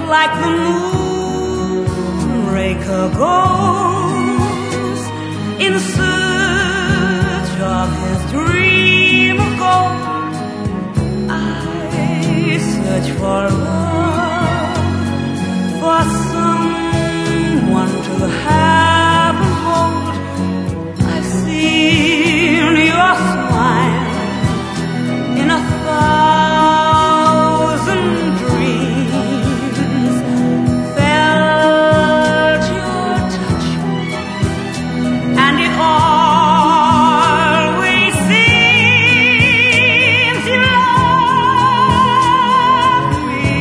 like the moonraker goes in search of his dream of gold. I search for love, for someone to have and hold. I've seen your smile in 1,000 dreams, felt your touch, and it always seems you love me.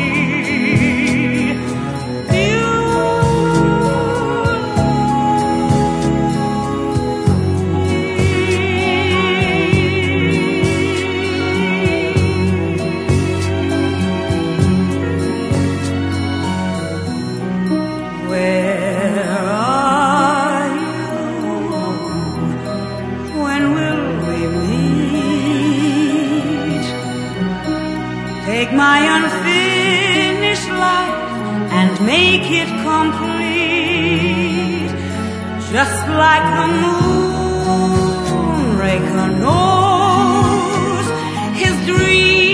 Where are you? When will we meet? Take my unfinished life and make it complete, just like the moonraker knows his dream